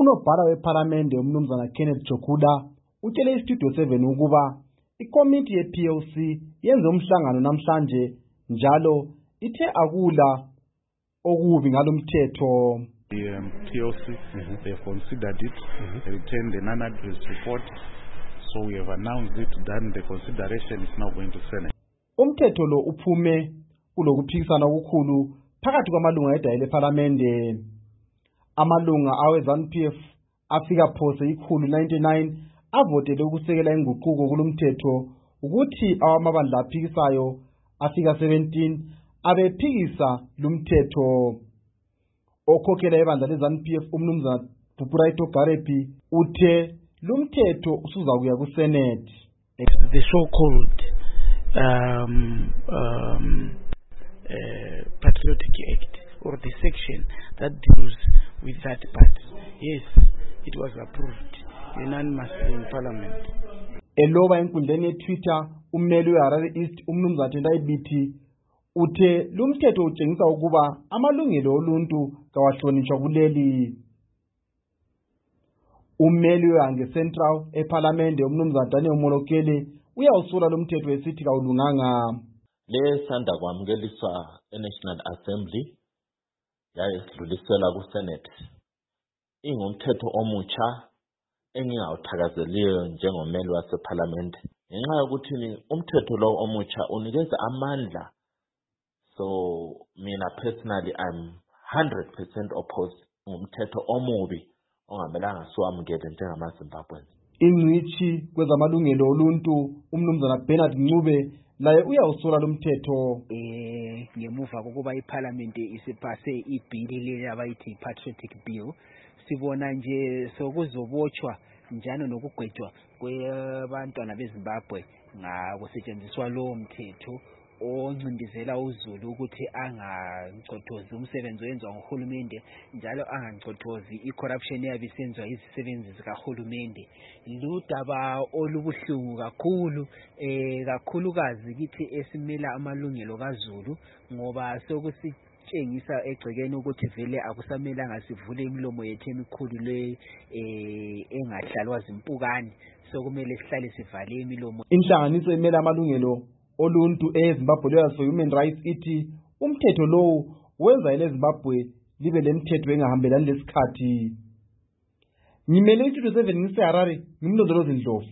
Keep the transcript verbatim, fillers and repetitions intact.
Unobhala wePhalamende umnumzana Kenneth Jokuda utshele iStudio seven ukuba ikomiti ye-P L C yenze umhlangano namhlanje njalo ithe akula okubi ngalomthetho. The um, P L C, mm-hmm. they have considered it, mm-hmm. returned the non-address report, so we have announced it, then the consideration is now going to Senate. Umthetho lo uphume kulokuphikisana okukhulu phakathi kwamalunga edayile ePhalamende. Amalunga awe-ZANU P F afika phose ikhulu ninety-nine avotele ukusekela inguquko kulomthetho ukuthi awamabandla aphikisayo afika seventeen abephikisa lumthetho. Okhokhela ibandla leZANU P F umnumzana Bhupuraito Garepi uthe lumthetho usuzakuya kuSenate. The so-called um, um, uh, Patriotic Act, or the section that deals with that part. Yes, it was approved unanimously in Parliament. Eloba enkundleni yeTwitter ummeli weHarare East umnumzana Tendai Biti uthe lumthetho utshengisa ukuba amalungelo oluntu kawahlonitshwa kuleli. Ummeli weHwange Central ePhalamende umnumzana Daniel Molokele uyawusula lumthetho esithi kawulunganga. Lesanda kwamukeliswa eNational Assembly yayesidluliselwa kuSenate. Ingumthetho omutsha engingawuthakazeliyo njengomeli wasePhalamende. Ngenxa yokuthi umthetho lo omutsha unikeza amandla. So mina personally I'm one hundred percent opposed ngumthetho omubi ongamelanga siwamukele njengamaZimbabweans. Ingcitshi kwezamalungelo oluntu umnumzana Bernard Ncube laye uyawusola lumthetho. Eh ngemuva kokuba iParliament isipase ibhili leli abayithi Patriotic Bill, sibona nje sokuzobotshwa njalo nokugwetshwa kwabantwana beZimbabwe ngakusetshenziswa lo mthetho oncindezela uZulu ukuthi angacothozi umsebenzi owenziwa nguhulumende njalo angacothozi icorruption eyabisenziwa izisebenzi zikahulumende. Ludaba olubuhlungu kakhulu eh kakhulukazi kithi esimela amalungelo kaZulu ngoba sokusitshengisa egcekeni ukuthi vele akusamelanga sivule imilomo yethu emikhulu le eh engahlalwa zimpukane, sokumele sihlale sivale imilomo. Inhlanganiso emela amalungelo oluntu eZimbabwe Lawyers for Human Rights ithi umthetho lo wenza eleZimbabwe libe lemthetho engahambelani lesikhathi. Ngimele iStudio seven ngiseHarare ngimlondolozi Ndlovu.